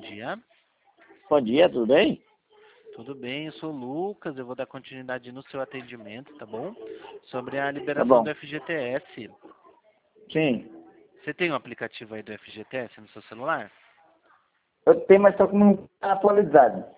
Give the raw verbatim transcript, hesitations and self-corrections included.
dia. Bom dia, tudo bem? Tudo bem, eu sou o Lucas, eu vou dar continuidade no seu atendimento, tá bom? Sobre a Tá liberação bom. do F G T S. Sim. Você tem um aplicativo aí do F G T S no seu celular? Eu tenho, mas só que não está atualizado.